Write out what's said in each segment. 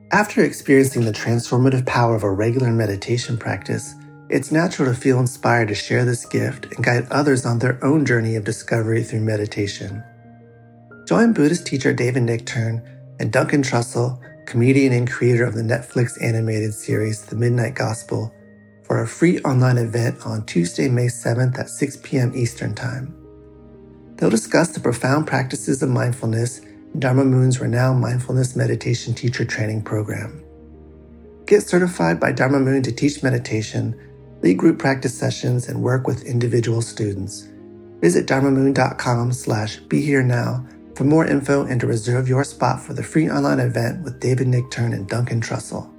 After experiencing the transformative power of a regular meditation practice, it's natural to feel inspired to share this gift and guide others on their own journey of discovery through meditation. Join Buddhist teacher David Nichtern and Duncan Trussell, comedian and creator of the Netflix animated series The Midnight Gospel, for a free online event on Tuesday, May 7th at 6 p.m. Eastern Time. They'll discuss the profound practices of mindfulness in Dharma Moon's renowned mindfulness meditation teacher training program. Get certified by Dharma Moon to teach meditation, lead group practice sessions, and work with individual students. Visit dharmamoon.com/BeHereNow for more info and to reserve your spot for the free online event with David Nichtern and Duncan Trussell.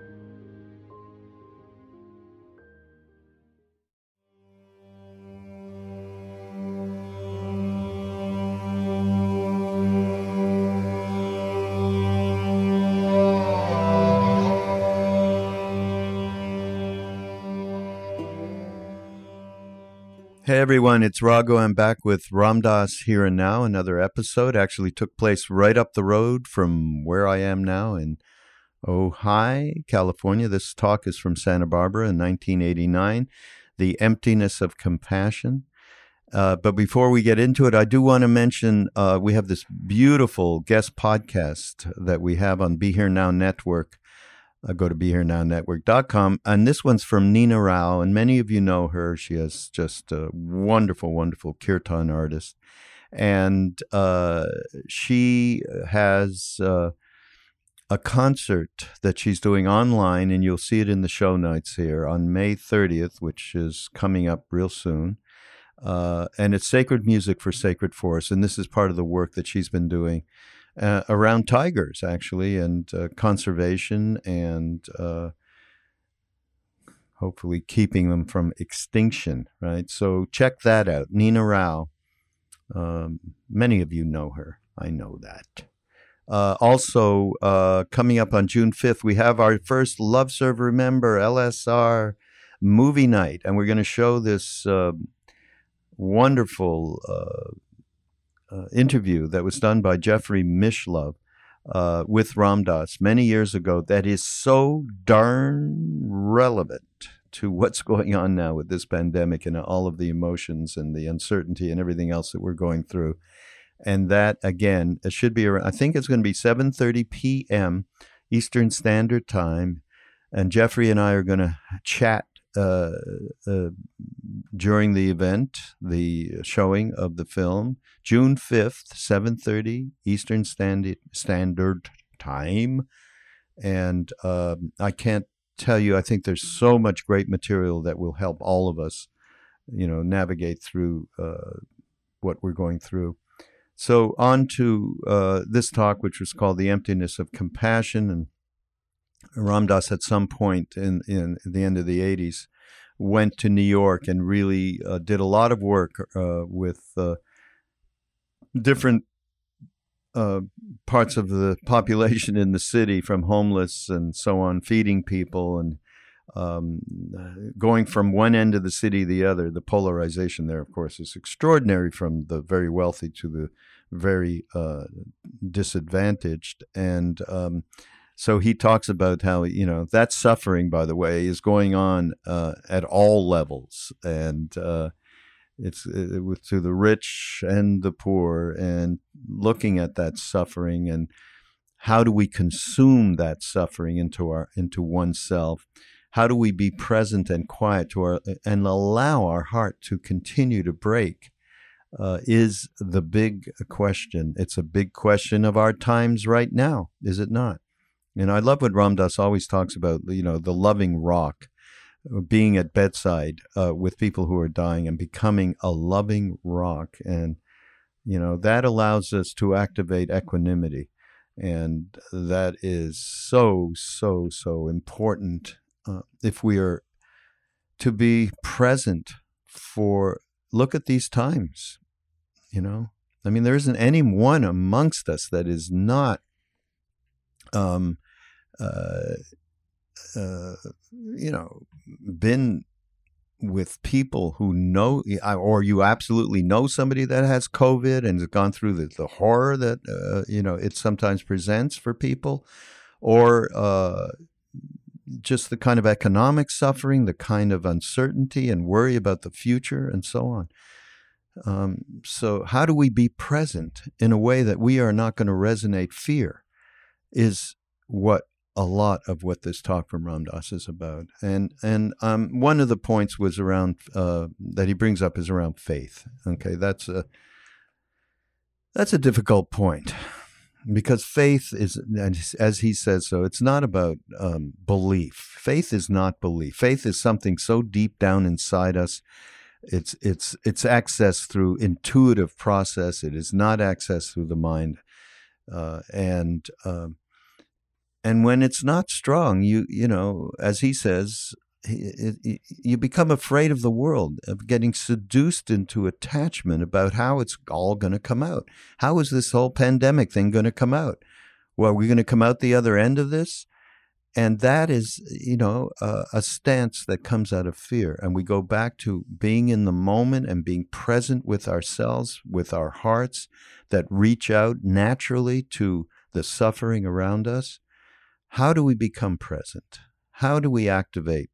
Hey everyone, it's Raghu. I'm back with Ram Dass Here and Now. Another episode actually took place right up the road from where I am now in Ojai, California. This talk is from Santa Barbara in 1989, The Emptiness of Compassion. But before we get into it, I do want to mention we have this beautiful guest podcast that we have on Be Here Now Network. Go to BeHereNowNetwork.com. And this one's from Nina Rao, and many of you know her. She is just a wonderful, wonderful kirtan artist. And she has a concert that she's doing online, and you'll see it in the show notes here, on May 30th, which is coming up real soon. And it's Sacred Music for Sacred Forest, and this is part of the work that she's been doing around tigers, actually, and conservation, and hopefully keeping them from extinction, right? So check that out. Nina Rao. Many of you know her. I know that. Also, coming up on June 5th, we have our first Love Serve Remember LSR movie night, and we're going to show this wonderful interview that was done by Jeffrey Mishlove with Ram Dass many years ago that is so darn relevant to what's going on now with this pandemic and all of the emotions and the uncertainty and everything else that we're going through. And that, again, it should be around, I think it's going to be 7:30 p.m. Eastern Standard Time. And Jeffrey and I are going to chat during the event, the showing of the film, June 5th, 7:30 Eastern Standard Time. And I can't tell you, I think there's so much great material that will help all of us, navigate through what we're going through. So on to this talk, which was called The Emptiness of Compassion. And Ram Dass at some point in the end of the 80s went to New York and really did a lot of work with different parts of the population in the city, from homeless and so on, feeding people, and going from one end of the city to the other. The polarization there, of course, is extraordinary, from the very wealthy to the very disadvantaged. And so he talks about how, that suffering, by the way, is going on at all levels. And it's to the rich and the poor, and looking at that suffering and how do we consume that suffering into oneself? How do we be present and quiet and allow our heart to continue to break? Is the big question. It's a big question of our times right now, is it not? And I love what Ram Dass always talks about, the loving rock, being at bedside with people who are dying and becoming a loving rock. And, that allows us to activate equanimity. And that is so, so, so important if we are to be present look at these times, there isn't anyone amongst us that is not been with people who know, or you absolutely know somebody that has COVID and has gone through the horror that, it sometimes presents for people, or just the kind of economic suffering, the kind of uncertainty and worry about the future, and so on. So how do we be present in a way that we are not going to resonate fear is what a lot of what this talk from Ram Dass is about. And one of the points was around that he brings up is around faith. Okay, that's a difficult point, because faith is, as he says, so it's not about belief. Faith is not belief. Faith is something so deep down inside us. It's accessed through intuitive process. It is not accessed through the mind, and when it's not strong, you know, as he says, you become afraid of the world, of getting seduced into attachment about how it's all going to come out. How is this whole pandemic thing going to come out? Well, are we going to come out the other end of this? And that is, you know, a stance that comes out of fear. And we go back to being in the moment and being present with ourselves, with our hearts that reach out naturally to the suffering around us. How do we become present? How do we activate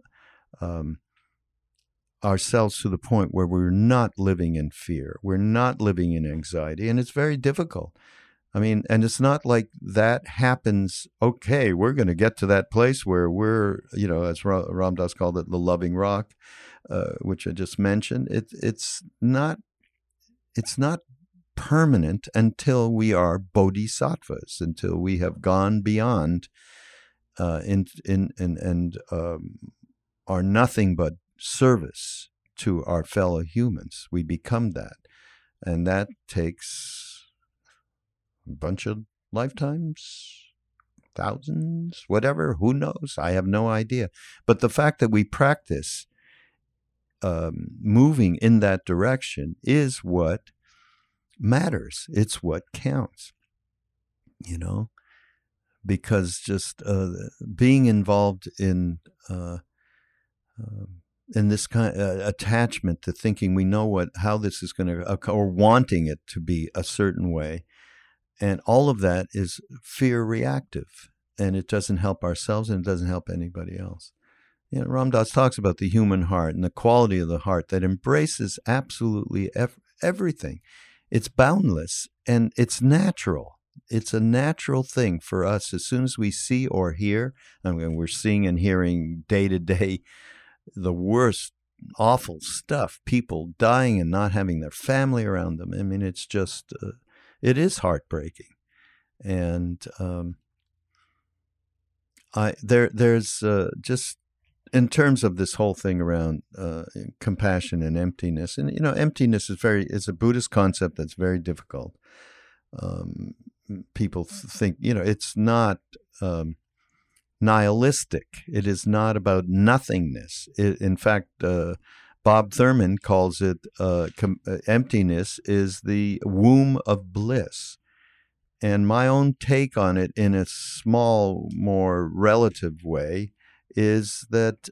ourselves to the point where we're not living in fear? We're not living in anxiety, and it's very difficult. I mean, and it's not like that happens, okay, we're going to get to that place where we're, you know, as Ram Dass called it, the loving rock, which I just mentioned. It's not permanent until we are bodhisattvas, until we have gone beyond and are nothing but service to our fellow humans. We become that. And that takes a bunch of lifetimes, thousands, whatever, who knows? I have no idea. But the fact that we practice moving in that direction is what matters. It's what counts, you know, because just being involved in this kind of attachment to thinking we know how this is going to occur, or wanting it to be a certain way, and all of that is fear reactive, and it doesn't help ourselves and it doesn't help anybody else. You know, Ram Dass talks about the human heart and the quality of the heart that embraces absolutely everything. It's boundless and it's natural. It's a natural thing for us. As soon as we see or hear, I mean, we're seeing and hearing day to day the worst, awful stuff, people dying and not having their family around them. I mean, it's just, it is heartbreaking. And there's just, in terms of this whole thing around compassion and emptiness, and, you know, emptiness is a Buddhist concept that's very difficult. People think, you know, it's not nihilistic. It is not about nothingness. In fact, Bob Thurman calls it emptiness is the womb of bliss. And my own take on it, in a small, more relative way, is that,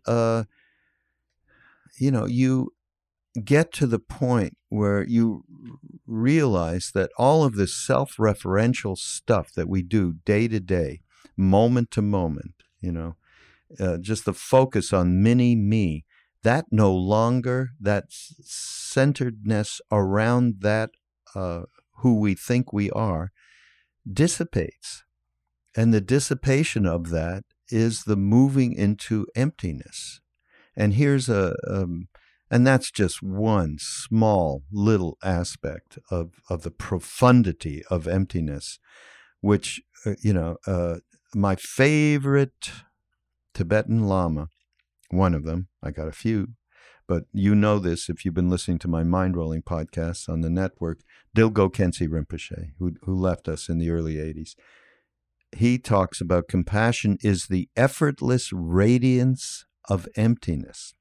you know, you get to the point where you realize that all of this self-referential stuff that we do day to day, moment to moment, you know, just the focus on mini me, that no longer, that centeredness around that who we think we are, dissipates. And the dissipation of that is the moving into emptiness. And here's and that's just one small little aspect of the profundity of emptiness, which, you know, my favorite Tibetan Lama, one of them, I got a few, but you know this if you've been listening to my Mind Rolling podcasts on the network, Dilgo Khyentse Rinpoche, who left us in the early 80s. He talks about compassion is the effortless radiance of emptiness,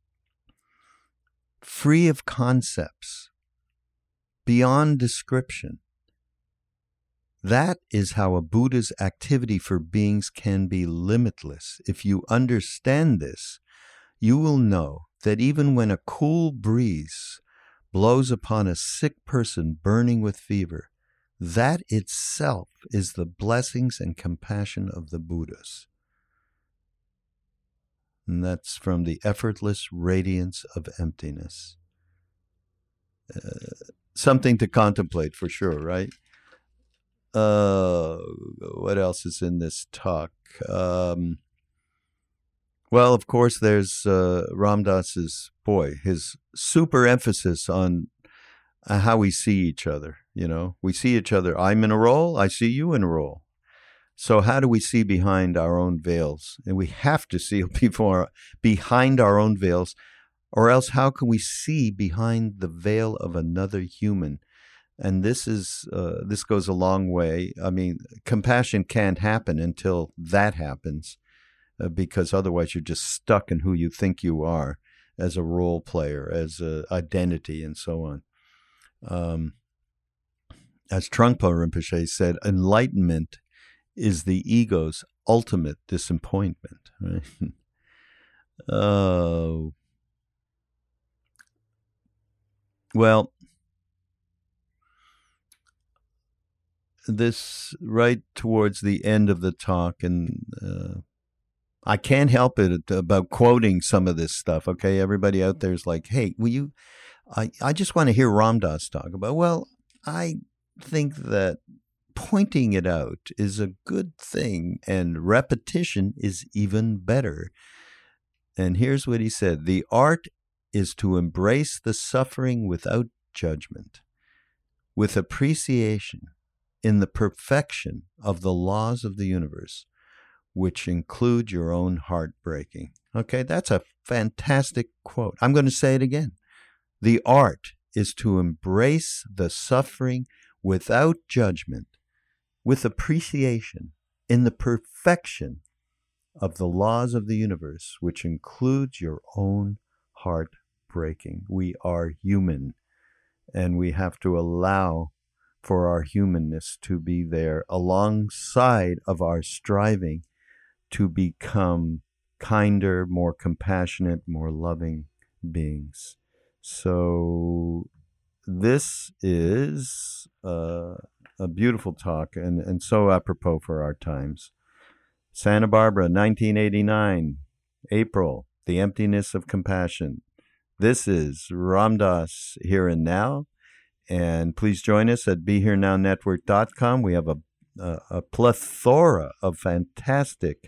free of concepts, beyond description. That is how a Buddha's activity for beings can be limitless. If you understand this, you will know that even when a cool breeze blows upon a sick person burning with fever, That itself is the blessings and compassion of the Buddhas. And that's from the effortless radiance of emptiness. Something to contemplate for sure, right? What else is in this talk? Well, of course, there's Ram Dass's, his super emphasis on how we see each other. You know, we see each other. I'm in a role. I see you in a role. So how do we see behind our own veils? And we have to see behind our own veils, or else how can we see behind the veil of another human? And this goes a long way. I mean, compassion can't happen until that happens, because otherwise you're just stuck in who you think you are as a role player, as an identity, and so on. As Trungpa Rinpoche said, enlightenment is the ego's ultimate disappointment. Right? Well, this right towards the end of the talk, and I can't help it about quoting some of this stuff. Okay, everybody out there is like, "Hey, will you?" I just want to hear Ram Dass talk about. Well, I think that pointing it out is a good thing, and repetition is even better. And here's what he said: the art is to embrace the suffering without judgment, with appreciation, in the perfection of the laws of the universe, which include your own heartbreaking. Okay, that's a fantastic quote. I'm going to say it again. The art is to embrace the suffering without judgment, with appreciation, in the perfection of the laws of the universe, which includes your own heartbreaking. We are human, and we have to allow for our humanness to be there alongside of our striving to become kinder, more compassionate, more loving beings. So this is a beautiful talk, and so apropos for our times. Santa Barbara, 1989, April, The Emptiness of Compassion. This is Ram Dass Here and Now. And please join us at BeHereNowNetwork.com. We have a plethora of fantastic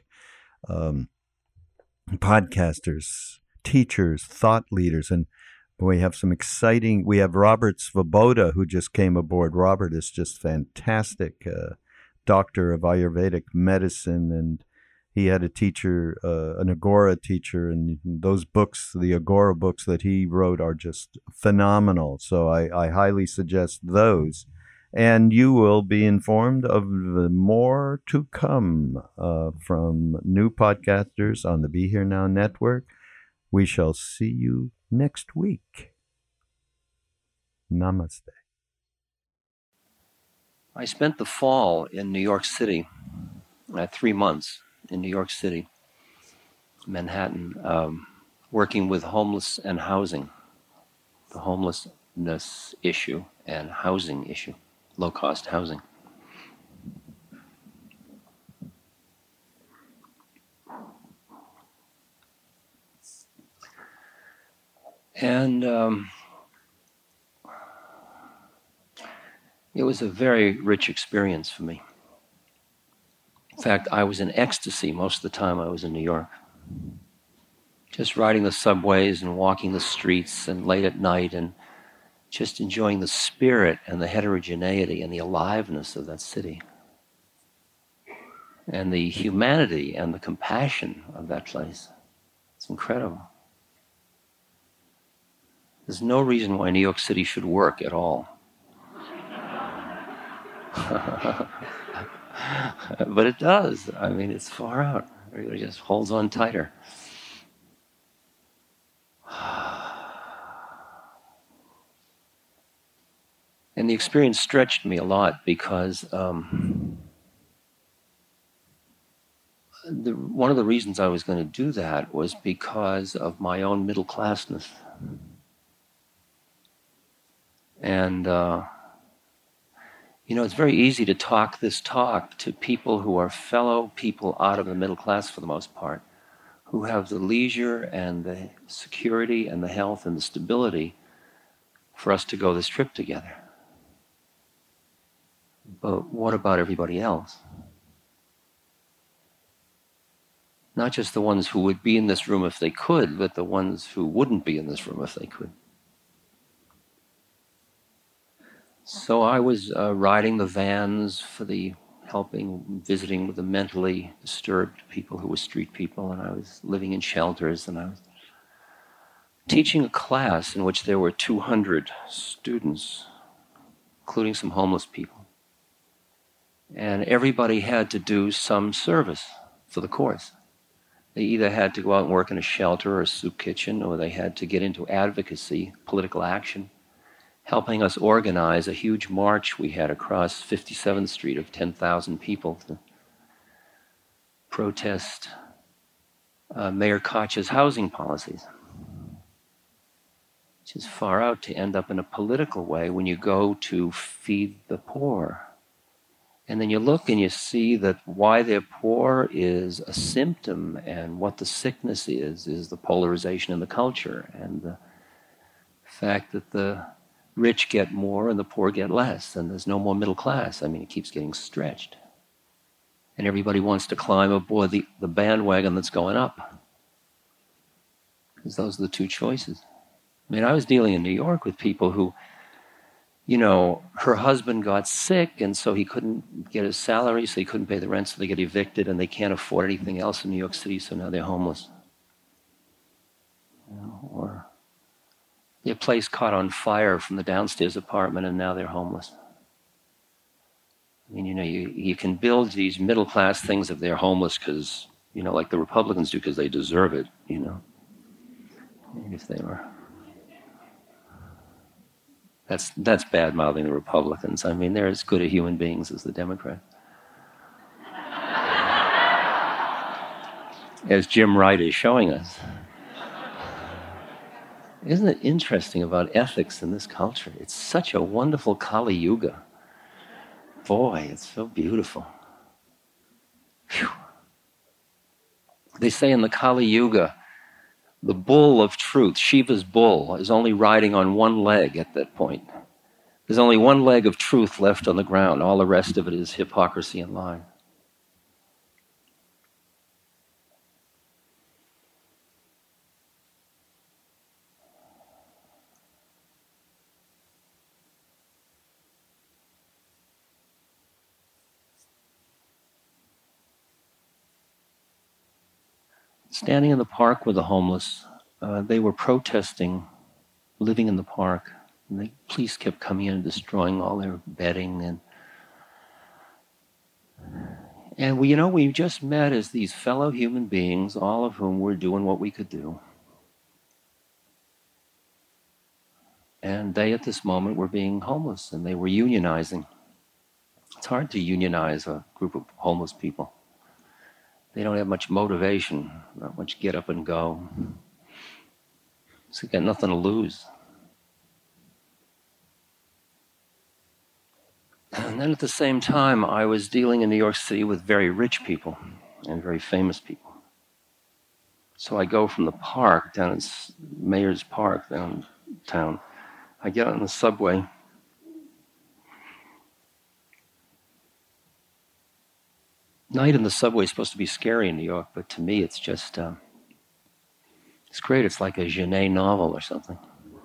podcasters, teachers, thought leaders, and we have some exciting. We have Robert Svoboda, who just came aboard. Robert is just fantastic, doctor of Ayurvedic medicine, and he had a teacher, an Agora teacher, and those books, the Agora books that he wrote, are just phenomenal. So I highly suggest those. And you will be informed of the more to come from new podcasters on the Be Here Now Network. We shall see you next week. Namaste. I spent the fall in New York City, 3 months. In New York City, Manhattan, working with homeless and housing, the homelessness issue and housing issue, low-cost housing. And it was a very rich experience for me. In fact, I was in ecstasy most of the time I was in New York. Just riding the subways and walking the streets and late at night and just enjoying the spirit and the heterogeneity and the aliveness of that city. And the humanity and the compassion of that place. It's incredible. There's no reason why New York City should work at all. But it does. I mean, it's far out. Everybody just holds on tighter. And the experience stretched me a lot because one of the reasons I was going to do that was because of my own middle classness. And You know, it's very easy to talk this talk to people who are fellow people out of the middle class for the most part, who have the leisure and the security and the health and the stability for us to go this trip together. But what about everybody else? Not just the ones who would be in this room if they could, but the ones who wouldn't be in this room if they could. So I was riding the vans for the visiting with the mentally disturbed people who were street people, and I was living in shelters, and I was teaching a class in which there were 200 students, including some homeless people. And everybody had to do some service for the course. They either had to go out and work in a shelter or a soup kitchen, or they had to get into advocacy, political action, helping us organize a huge march we had across 57th Street of 10,000 people to protest Mayor Koch's housing policies, which is far out to end up in a political way when you go to feed the poor. And then you look and you see that why they're poor is a symptom, and what the sickness is the polarization in the culture, and the fact that the rich get more and the poor get less, and there's no more middle class. I mean, it keeps getting stretched. And everybody wants to climb aboard the bandwagon that's going up, because those are the two choices. I mean, I was dealing in New York with people who, you know, her husband got sick, and so he couldn't get his salary, so he couldn't pay the rent, so they get evicted, and they can't afford anything else in New York City, so now they're homeless. You know, or their place caught on fire from the downstairs apartment, and now they're homeless. I mean, you know, you can build these middle-class things if they're homeless because, you know, like the Republicans do, because they deserve it, you know. And if they were... That's bad-mouthing the Republicans. I mean, they're as good at human beings as the Democrats. As Jim Wright is showing us. Isn't it interesting about ethics in this culture? It's such a wonderful Kali Yuga. Boy, it's so beautiful. Whew. They say in the Kali Yuga, the bull of truth, Shiva's bull, is only riding on one leg at that point. There's only one leg of truth left on the ground. All the rest of it is hypocrisy and lie. Standing in the park with the homeless, they were protesting living in the park. And the police kept coming in and destroying all their bedding. And we just met as these fellow human beings, all of whom were doing what we could do. And they, at this moment, were being homeless, and they were unionizing. It's hard to unionize a group of homeless people. They don't have much motivation, not much get up and go. So they got nothing to lose. And then at the same time, I was dealing in New York City with very rich people and very famous people. So I go from the park down in Mayor's Park downtown. I get on the subway. Night in the subway is supposed to be scary in New York, but to me it's just, it's great. It's like a Genet novel or something.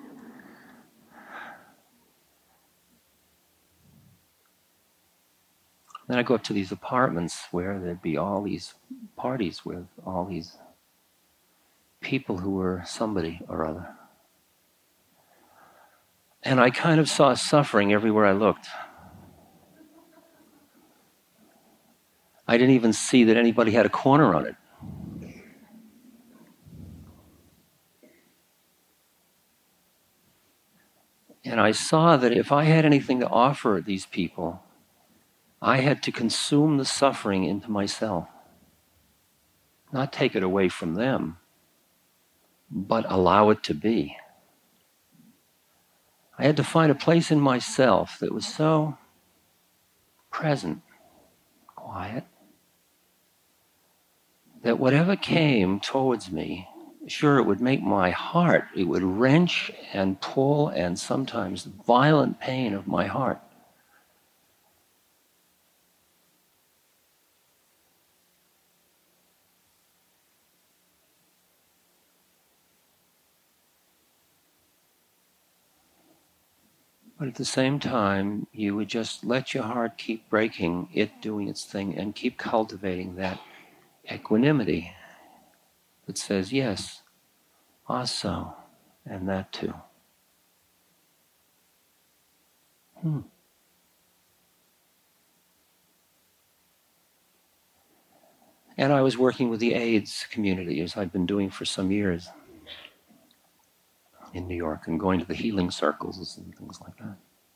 Then I go up to these apartments where there'd be all these parties with all these people who were somebody or other. And I kind of saw suffering everywhere I looked. I didn't even see that anybody had a corner on it. And I saw that if I had anything to offer these people, I had to consume the suffering into myself. Not take it away from them, but allow it to be. I had to find a place in myself that was so present, quiet, that whatever came towards me, sure, it would make my heart, it would wrench and pull and sometimes violent pain of my heart. But at the same time, you would just let your heart keep breaking, it doing its thing, and keep cultivating that equanimity that says, yes, also, and that too. And I was working with the AIDS community, as I'd been doing for some years in New York, and going to the healing circles and things like that.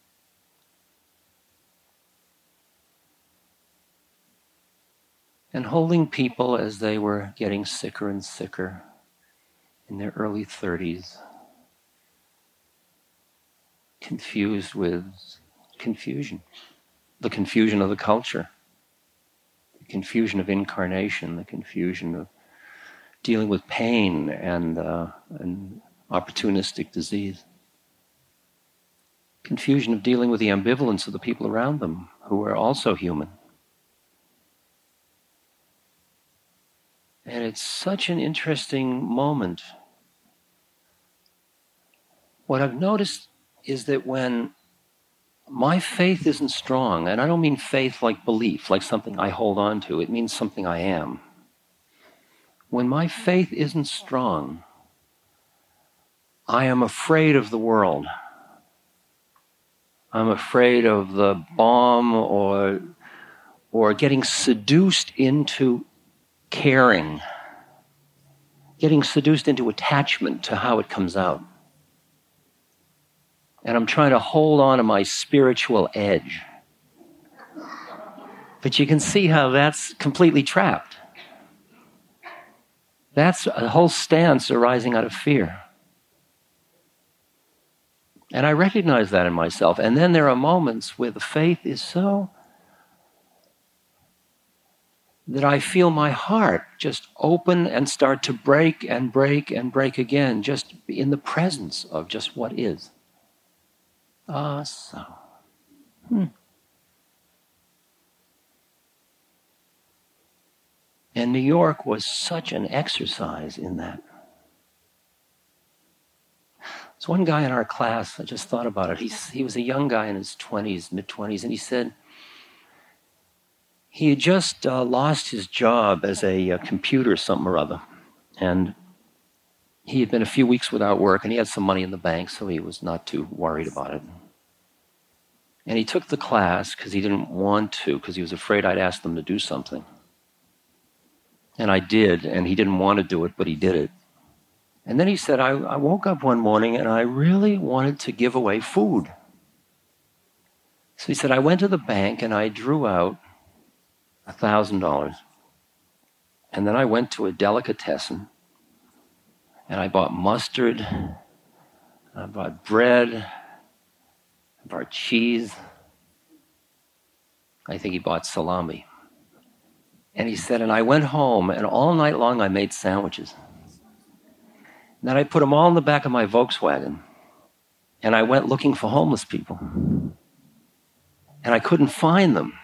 And holding people as they were getting sicker and sicker in their early 30s, confused with confusion, the confusion of the culture, the confusion of incarnation, the confusion of dealing with pain and opportunistic disease, confusion of dealing with the ambivalence of the people around them who are also human. And it's such an interesting moment. What I've noticed is that when my faith isn't strong, and I don't mean faith like belief, like something I hold on to, it means something I am. When my faith isn't strong, I am afraid of the world. I'm afraid of the bomb or getting seduced into caring, getting seduced into attachment to how it comes out. And I'm trying to hold on to my spiritual edge. But you can see how that's completely trapped. That's a whole stance arising out of fear. And I recognize that in myself. And then there are moments where the faith is so that I feel my heart just open and start to break and break and break again, just in the presence of just what is. So. And New York was such an exercise in that. There's one guy in our class, I just thought about it. He was a young guy in his 20s, mid-20s, and he said he had just lost his job as a computer something or other. And he had been a few weeks without work, and he had some money in the bank, so he was not too worried about it. And he took the class because he didn't want to, because he was afraid I'd ask them to do something. And I did, and he didn't want to do it, but he did it. And then he said, I woke up one morning and I really wanted to give away food. So he said, I went to the bank and I drew out $1,000. And then I went to a delicatessen and I bought mustard, I bought bread, I bought cheese. I think he bought salami. And he said, and I went home and all night long I made sandwiches. And then I put them all in the back of my Volkswagen. And I went looking for homeless people. And I couldn't find them.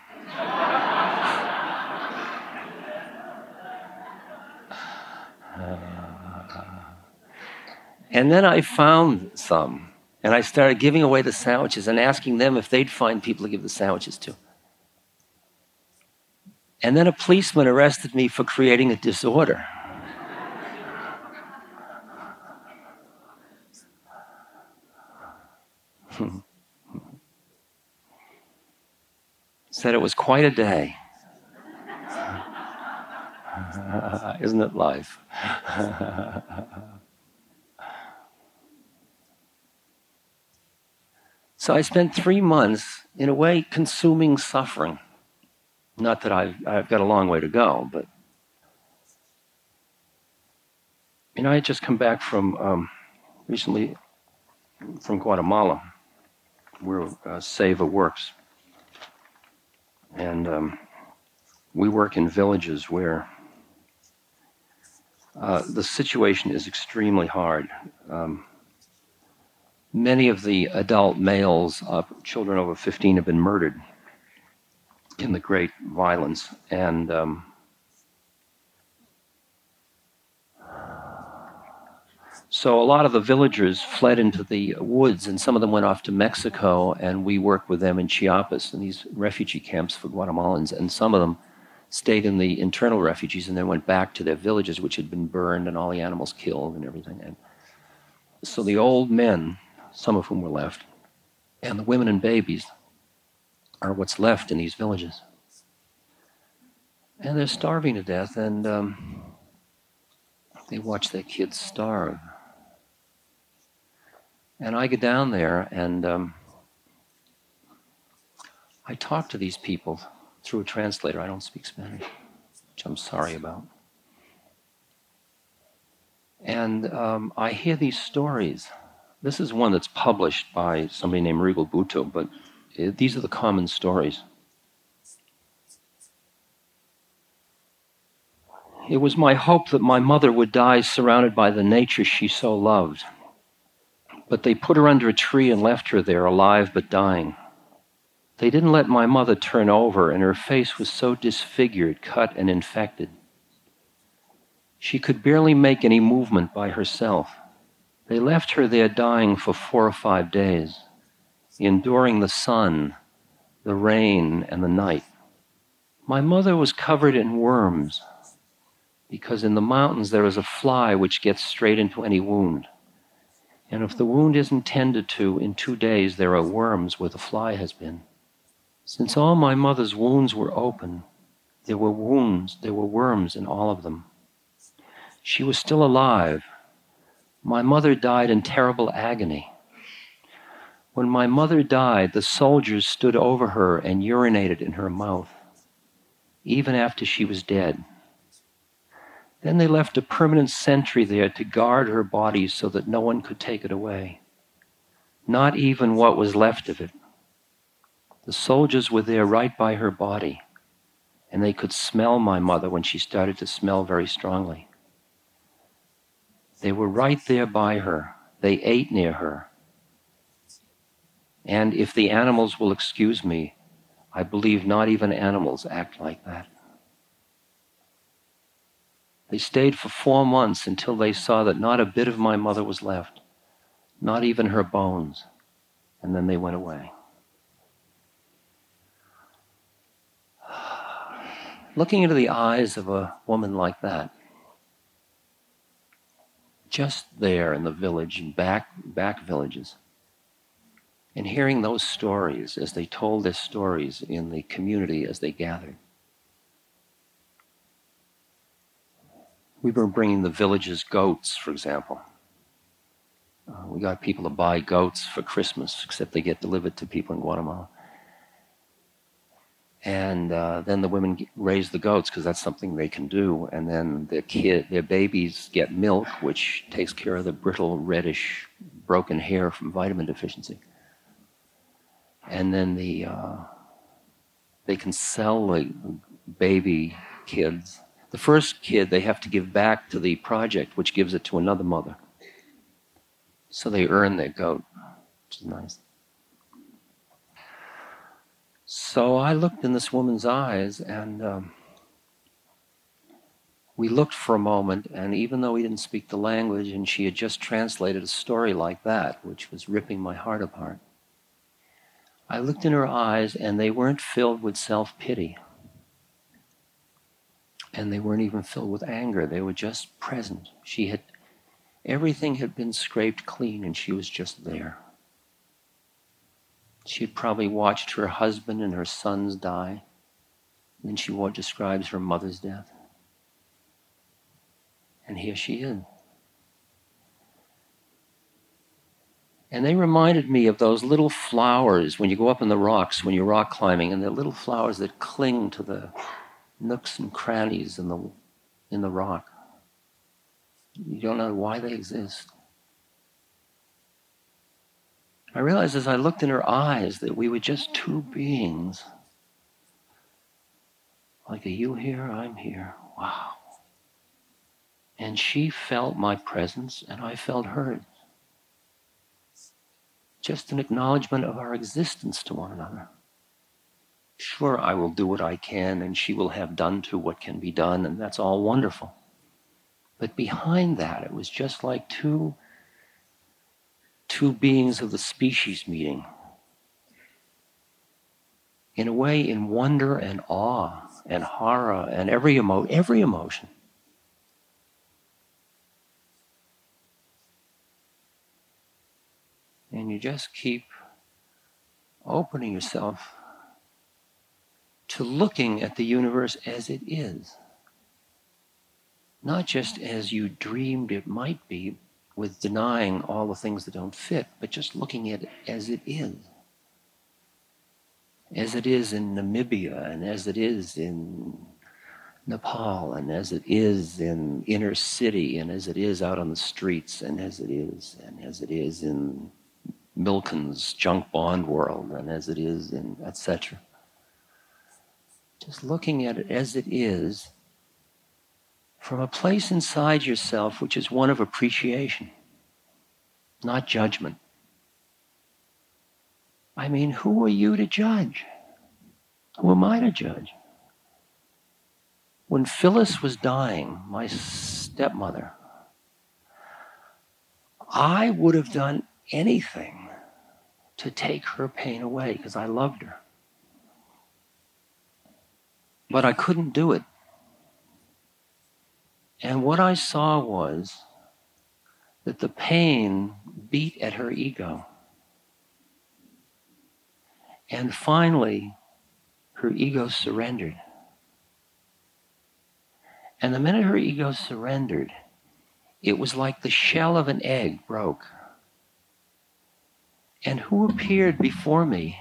And then I found some. And I started giving away the sandwiches and asking them if they'd find people to give the sandwiches to. And then a policeman arrested me for creating a disorder. Said it was quite a day. Isn't it life? So I spent 3 months, in a way, consuming suffering. Not that I've got a long way to go, but I had just come back from recently from Guatemala, where Seva works. And we work in villages where the situation is extremely hard. Many of the adult males, children over 15, have been murdered in the great violence. And so a lot of the villagers fled into the woods, and some of them went off to Mexico, and we worked with them in Chiapas in these refugee camps for Guatemalans, and some of them stayed in the internal refugees and then went back to their villages, which had been burned and all the animals killed and everything. And so the old men, some of whom were left, and the women and babies are what's left in these villages. And they're starving to death, and they watch their kids starve. And I get down there, and I talk to these people through a translator. I don't speak Spanish, which I'm sorry about. And I hear these stories. This is one that's published by somebody named Regal Buto, but these are the common stories. It was my hope that my mother would die surrounded by the nature she so loved. But they put her under a tree and left her there, alive but dying. They didn't let my mother turn over, and her face was so disfigured, cut, and infected. She could barely make any movement by herself. They left her there dying for 4 or 5 days, enduring the sun, the rain, and the night. My mother was covered in worms, because in the mountains there is a fly which gets straight into any wound. And if the wound isn't tended to, in 2 days there are worms where the fly has been. Since all my mother's wounds were open, there were worms in all of them. She was still alive. My mother died in terrible agony. When my mother died, the soldiers stood over her and urinated in her mouth, even after she was dead. Then they left a permanent sentry there to guard her body so that no one could take it away, not even what was left of it. The soldiers were there right by her body, and they could smell my mother when she started to smell very strongly. They were right there by her. They ate near her. And if the animals will excuse me, I believe not even animals act like that. They stayed for 4 months until they saw that not a bit of my mother was left, not even her bones, and then they went away. Looking into the eyes of a woman like that, just there in the village and back villages, and hearing those stories as they told their stories in the community as they gathered. We were bringing the village's goats, for example. We got people to buy goats for Christmas, except they get delivered to people in Guatemala. And then the women raise the goats because that's something they can do. And then their babies get milk, which takes care of the brittle, reddish, broken hair from vitamin deficiency. And then they can sell the baby kids. The first kid they have to give back to the project, which gives it to another mother. So they earn their goat, which is nice. So I looked in this woman's eyes, and we looked for a moment, and even though we didn't speak the language, and she had just translated a story like that, which was ripping my heart apart, I looked in her eyes, and they weren't filled with self-pity. And they weren't even filled with anger. They were just present. Everything had been scraped clean, and she was just there. She had probably watched her husband and her sons die. And then she describes her mother's death. And here she is. And they reminded me of those little flowers when you go up in the rocks, when you're rock climbing, and they're little flowers that cling to the nooks and crannies in the rock. You don't know why they exist. I realized as I looked in her eyes that we were just two beings Like, are you here? I'm here. Wow. And she felt my presence, and I felt hers. Just an acknowledgement of our existence to one another. Sure, I will do what I can, and she will have done to what can be done, and that's all wonderful. But behind that, it was just like two beings of the species meeting. In a way, in wonder and awe and horror and every emotion. And you just keep opening yourself to looking at the universe as it is. Not just as you dreamed it might be, with denying all the things that don't fit, but just looking at it as it is. As it is in Namibia, and as it is in Nepal, and as it is in inner city, and as it is out on the streets, and as it is in Milken's junk bond world, and as it is in etc. Just looking at it as it is from a place inside yourself which is one of appreciation, not judgment. I mean, who are you to judge? Who am I to judge? When Phyllis was dying, my stepmother, I would have done anything to take her pain away because I loved her. But I couldn't do it. And what I saw was that the pain beat at her ego. And finally, her ego surrendered. And the minute her ego surrendered, it was like the shell of an egg broke. And who appeared before me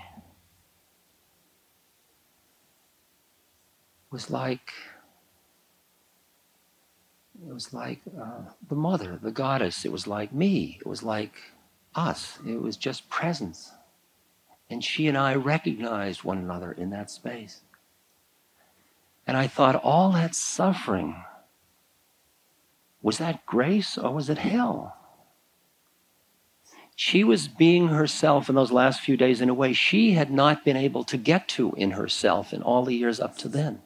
was like the mother, the goddess. It was like me. It was like us. It was just presence. And she and I recognized one another in that space. And I thought, all that suffering, was that grace or was it hell? She was being herself in those last few days in a way she had not been able to get to in herself in all the years up to then.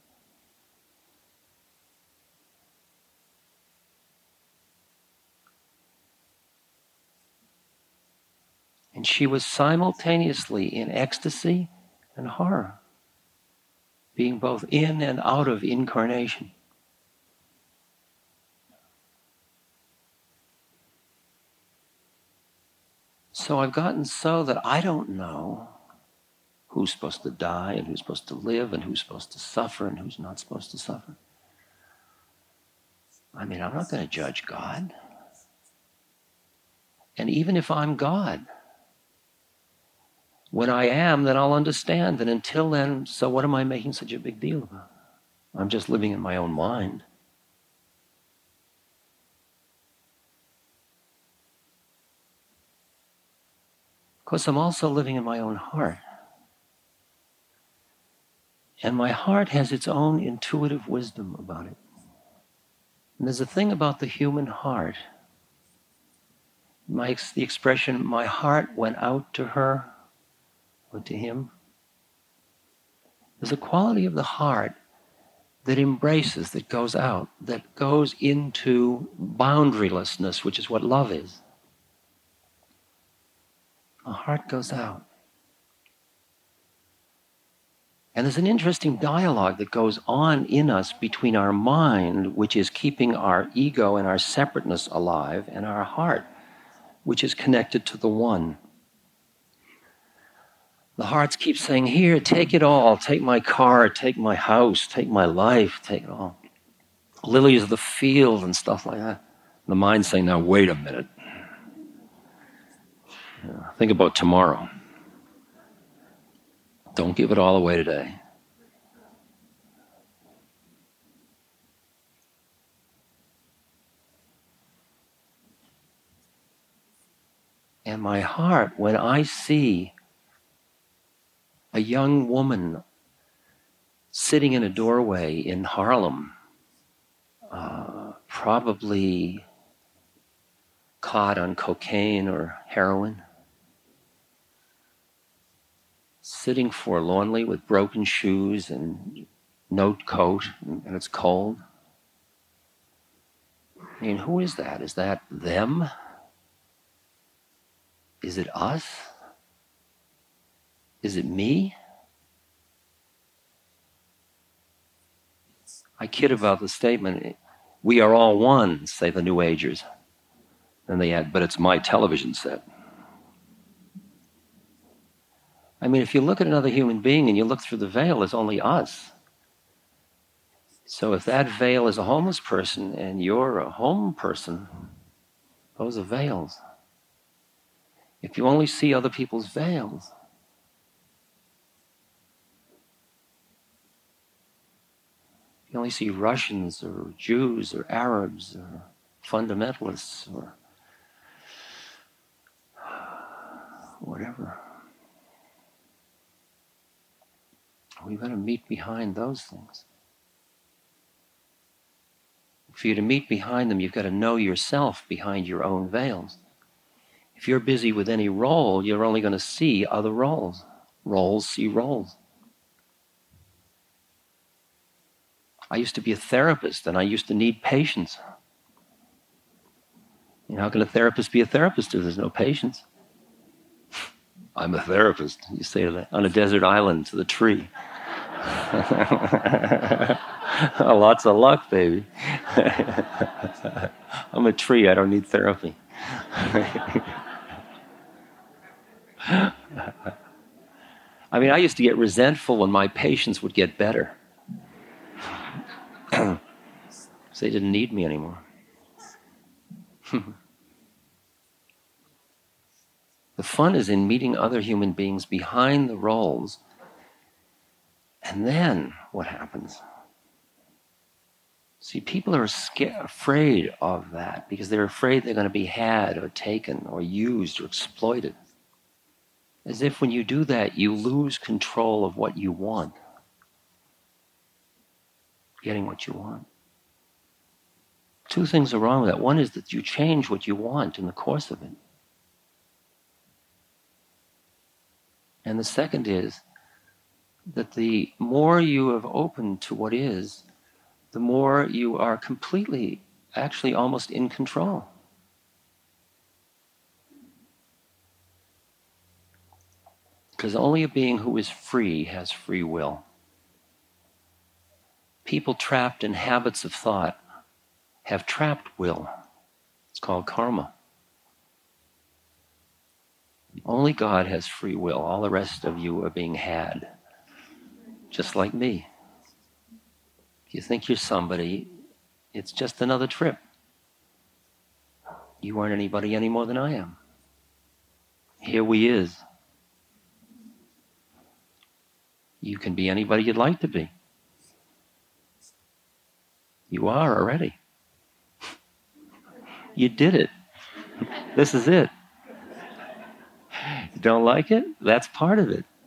And she was simultaneously in ecstasy and horror, being both in and out of incarnation. So I've gotten so that I don't know who's supposed to die and who's supposed to live and who's supposed to suffer and who's not supposed to suffer. I mean, I'm not going to judge God. And even if I'm God, when I am, then I'll understand. And until then, so what am I making such a big deal about? I'm just living in my own mind. Of course, I'm also living in my own heart. And my heart has its own intuitive wisdom about it. And there's a thing about the human heart. The expression, my heart went out to her or to him. There's a quality of the heart that embraces, that goes out, that goes into boundarylessness, which is what love is. The heart goes out. And there's an interesting dialogue that goes on in us between our mind, which is keeping our ego and our separateness alive, and our heart, which is connected to the one. The hearts keep saying, here, take it all. Take my car, take my house, take my life, take it all. Lilies of the field and stuff like that. The mind's saying, now wait a minute. Think about tomorrow. Don't give it all away today. And my heart, when I see a young woman sitting in a doorway in Harlem, probably caught on cocaine or heroin, sitting forlornly with broken shoes and no coat, and it's cold. I mean, who is that? Is that them? Is it us? Is it me? I kid about the statement, we are all one, say the New Agers. And they add, but it's my television set. I mean, if you look at another human being and you look through the veil, it's only us. So if that veil is a homeless person and you're a home person, those are veils. If you only see other people's veils, you only see Russians or Jews or Arabs or fundamentalists or whatever. We've got to meet behind those things. For you to meet behind them, you've got to know yourself behind your own veils. If you're busy with any role, you're only going to see other roles. Roles see roles. I used to be a therapist, and I used to need patience. You know, how can a therapist be a therapist if there's no patience? I'm a therapist, you say that, on a desert island to the tree. Lots of luck, baby. I'm a tree, I don't need therapy. I mean, I used to get resentful when my patients would get better. So they didn't need me anymore. The fun is in meeting other human beings behind the roles. And then what happens? See, people are afraid of that because they're afraid they're going to be had or taken or used or exploited. As if when you do that, you lose control of what you want. Getting what you want. Two things are wrong with that. One is that you change what you want in the course of it. And the second is that the more you have opened to what is, the more you are completely, actually almost in control. Because only a being who is free has free will. People trapped in habits of thought have trapped will. It's called karma. Only God has free will. All the rest of you are being had. Just like me. If you think you're somebody, it's just another trip. You aren't anybody any more than I am. Here we is. You can be anybody you'd like to be. You are already. You did it. This is it. You don't like it? That's part of it.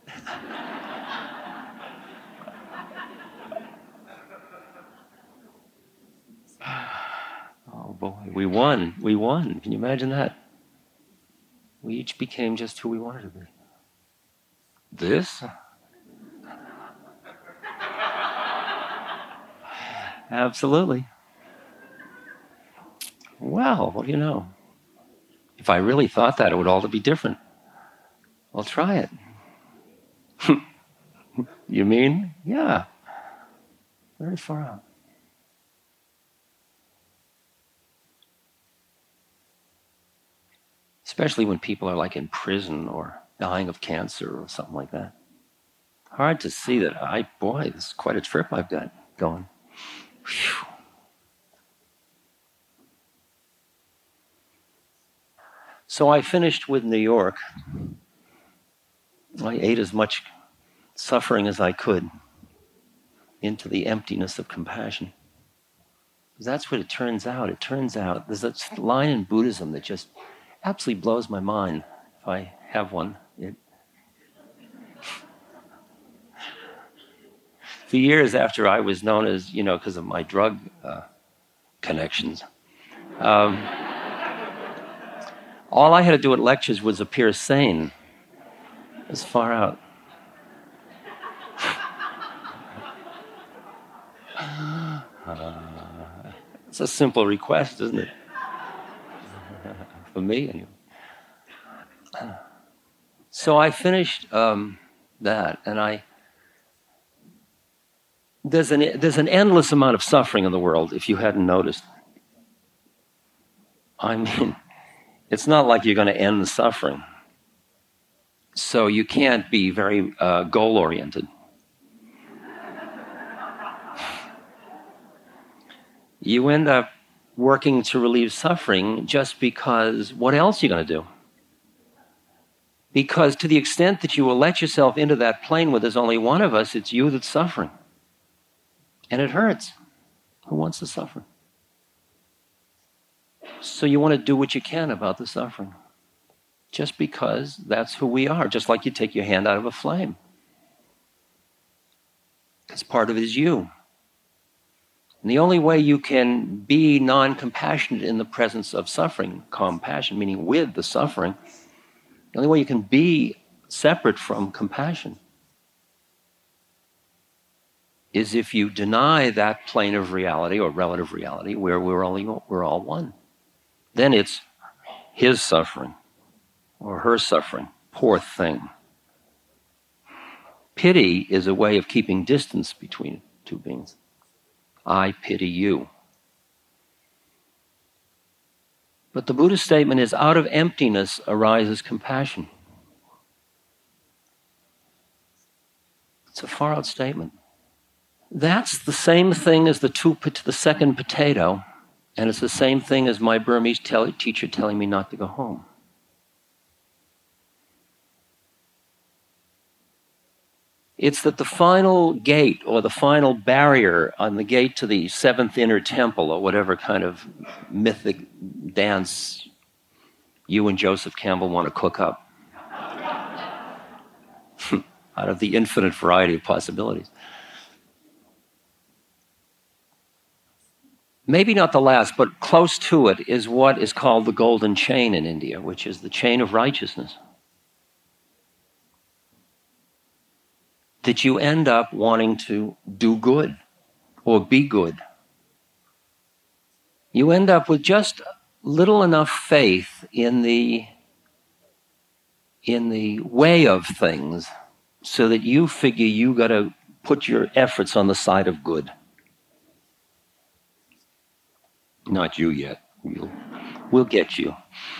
Oh boy, we won. We won. Can you imagine that? We each became just who we wanted to be. This? Absolutely. Well, what do you know? If I really thought that, it would all be different. Well, try it. You mean? Yeah. Very far out. Especially when people are like in prison or dying of cancer or something like that. Hard to see that, boy, this is quite a trip I've got going. Whew. So I finished with New York. I ate as much suffering as I could into the emptiness of compassion. Because that's what it turns out. It turns out there's a line in Buddhism that just absolutely blows my mind. If I have one, For years after I was known as, because of my drug connections, all I had to do at lectures was appear sane. It was far out. It's a simple request, isn't it? For me, anyway. So I finished that, and there's an endless amount of suffering in the world, if you hadn't noticed. I mean, it's not like you're going to end the suffering. So you can't be very goal-oriented. You end up working to relieve suffering just because what else are you going to do? Because to the extent that you will let yourself into that plane where there's only one of us, it's you that's suffering. And it hurts. Who wants to suffer? So you want to do what you can about the suffering. Just because that's who we are. Just like you take your hand out of a flame. Because part of it is you. And the only way you can be non-compassionate in the presence of suffering, compassion, meaning with the suffering, the only way you can be separate from compassion is if you deny that plane of reality or relative reality where we're all one. Then it's his suffering or her suffering. Poor thing. Pity is a way of keeping distance between two beings. I pity you. But the Buddhist statement is, out of emptiness arises compassion. It's a far out statement. That's the same thing as the second potato, and it's the same thing as my Burmese teacher telling me not to go home. It's that the final gate or the final barrier on the gate to the seventh inner temple or whatever kind of mythic dance you and Joseph Campbell want to cook up out of the infinite variety of possibilities. Maybe not the last, but close to it is what is called the golden chain in India, which is the chain of righteousness. That you end up wanting to do good or be good. You end up with just little enough faith in the way of things so that you figure you got to put your efforts on the side of good. Not you yet. We'll get you.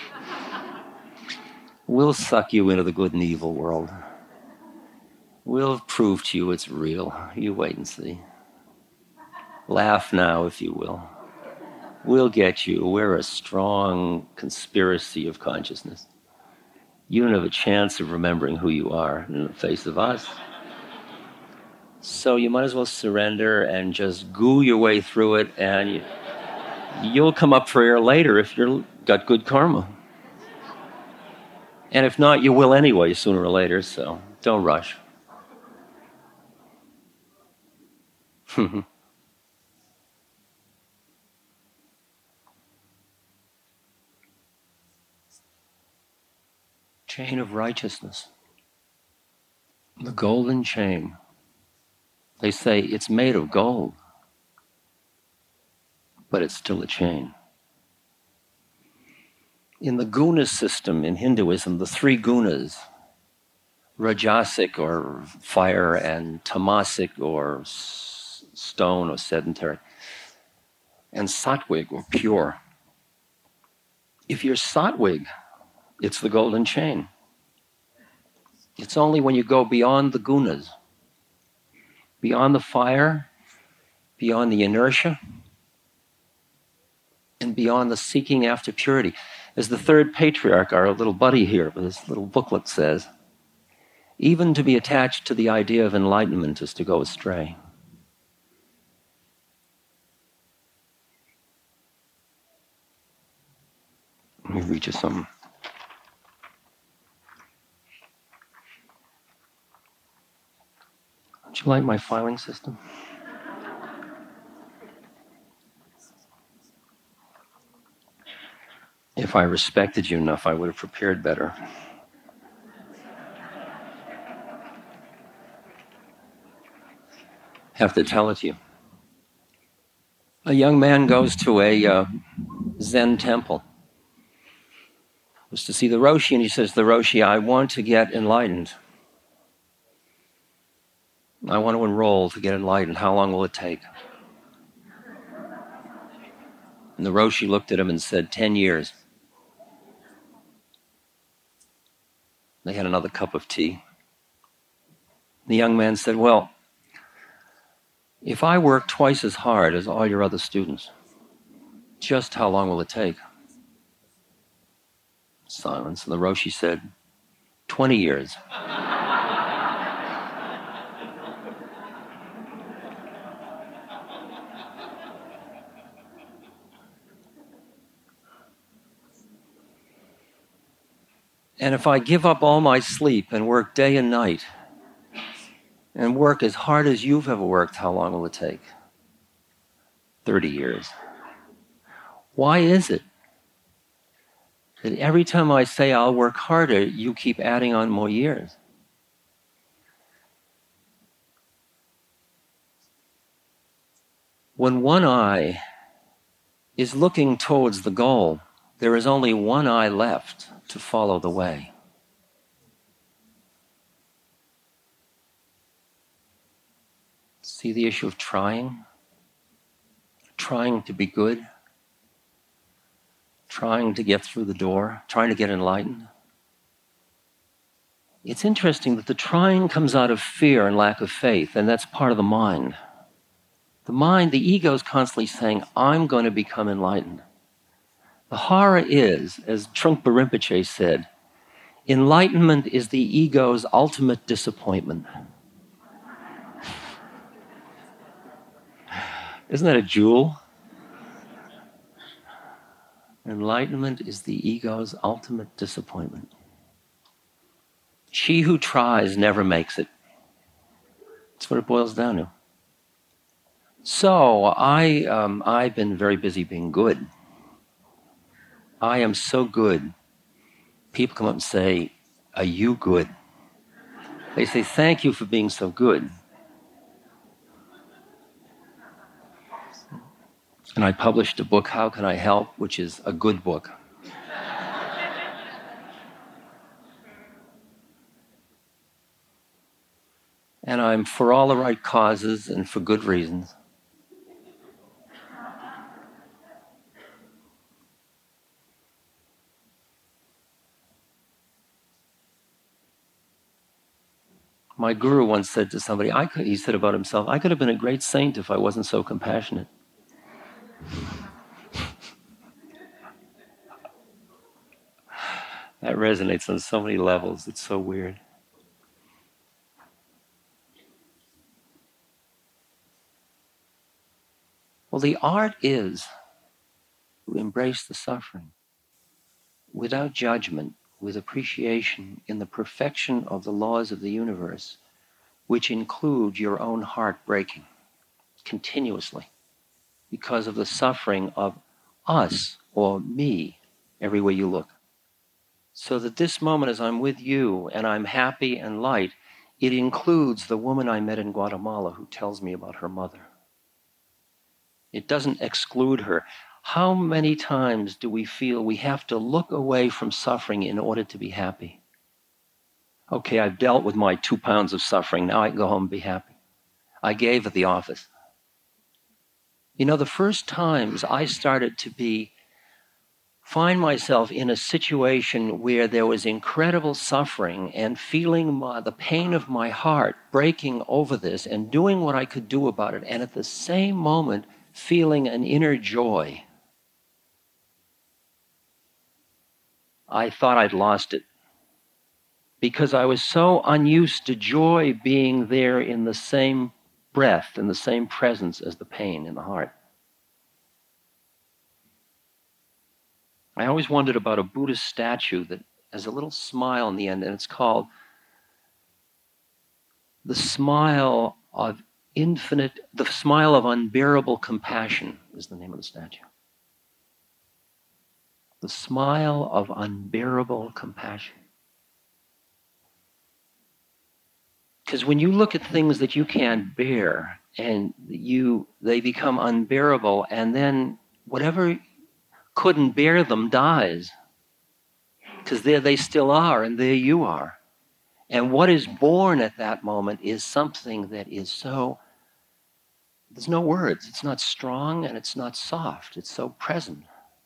We'll suck you into the good and evil world. We'll prove to you it's real. You wait and see. Laugh now, if you will. We'll get you. We're a strong conspiracy of consciousness. You don't have a chance of remembering who you are in the face of us. So you might as well surrender and just goo your way through it, and you'll come up for air later if you've got good karma. And if not, you will anyway, sooner or later, so don't rush. Chain of righteousness. The golden chain. They say it's made of gold, but it's still a chain. In the guna system in Hinduism, the three gunas, rajasic or fire and tamasic or stone or sedentary, and sattvic or pure. If you're sattvic, it's the golden chain. It's only when you go beyond the gunas, beyond the fire, beyond the inertia, and beyond the seeking after purity. As the third patriarch, our little buddy here with this little booklet says, even to be attached to the idea of enlightenment is to go astray. Let me read you some. Would you like my filing system? If I respected you enough, I would have prepared better. Have to tell it to you. A young man goes to a Zen temple. Was to see the Roshi, and he says, the Roshi, I want to get enlightened. I want to enroll to get enlightened. How long will it take? And the Roshi looked at him and said, 10 years. They had another cup of tea. The young man said, well, if I work twice as hard as all your other students, just how long will it take? Silence. And the Roshi said, 20 years. And if I give up all my sleep and work day and night and work as hard as you've ever worked, how long will it take? 30 years. Why is it that every time I say I'll work harder, you keep adding on more years? When one eye is looking towards the goal, there is only one eye left to follow the way. See the issue of trying? Trying to be good? Trying to get through the door? Trying to get enlightened? It's interesting that the trying comes out of fear and lack of faith, and that's part of the mind. The mind, the ego is constantly saying, I'm going to become enlightened. The horror is, as Trungpa Rinpoche said, enlightenment is the ego's ultimate disappointment. Isn't that a jewel? Enlightenment is the ego's ultimate disappointment. She who tries never makes it. That's what it boils down to. So I've been very busy being good. I am so good. People come up and say, are you good? They say, thank you for being so good. And I published a book, How Can I Help?, which is a good book. And I'm for all the right causes and for good reasons. My guru once said to somebody, he said about himself, I could have been a great saint if I wasn't so compassionate. That resonates on so many levels. It's so weird. Well, the art is to embrace the suffering without judgment, with appreciation in the perfection of the laws of the universe, which include your own heart breaking continuously because of the suffering of us or me everywhere you look. So that this moment, as I'm with you and I'm happy and light, it includes the woman I met in Guatemala who tells me about her mother. It doesn't exclude her. How many times do we feel we have to look away from suffering in order to be happy? Okay, I've dealt with my 2 pounds of suffering. Now I can go home and be happy. I gave at the office. You know, the first times I started to find myself in a situation where there was incredible suffering and feeling the pain of my heart breaking over this and doing what I could do about it, and at the same moment feeling an inner joy. I thought I'd lost it because I was so unused to joy being there in the same breath, in the same presence as the pain in the heart. I always wondered about a Buddhist statue that has a little smile in the end, and it's called the smile of infinite, the smile of unbearable compassion is the name of the statue. The smile of unbearable compassion. Because when you look at things that you can't bear, and they become unbearable, and then whatever couldn't bear them dies. Because there they still are, and there you are. And what is born at that moment is something that is so, there's no words. It's not strong and it's not soft. It's so present.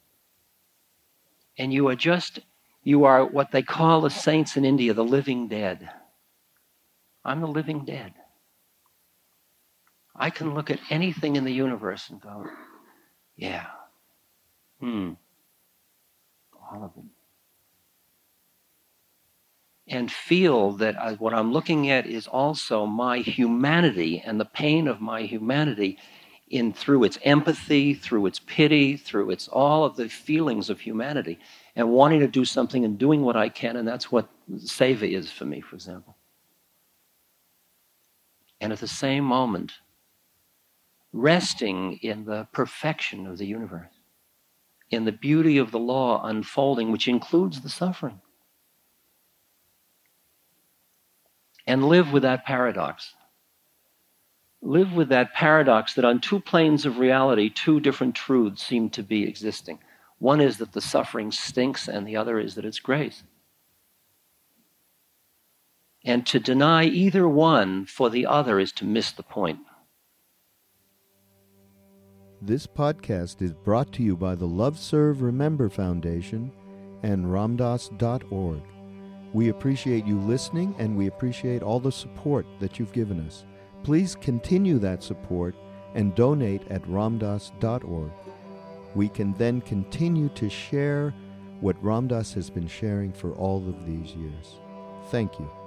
And you are what they call the saints in India, the living dead. I'm the living dead. I can look at anything in the universe and go, yeah, all of it. And feel that what I'm looking at is also my humanity and the pain of my humanity through its empathy, through its pity, through its all of the feelings of humanity, and wanting to do something and doing what I can, and that's what seva is for me, for example. And at the same moment, resting in the perfection of the universe, in the beauty of the law unfolding, which includes the suffering. And live with that paradox. Live with that paradox that on two planes of reality, two different truths seem to be existing. One is that the suffering stinks, and the other is that it's grace. And to deny either one for the other is to miss the point. This podcast is brought to you by the Love Serve Remember Foundation and Ramdas.org. We appreciate you listening, and we appreciate all the support that you've given us. Please continue that support and donate at Ramdas.org. We can then continue to share what Ramdas has been sharing for all of these years. Thank you.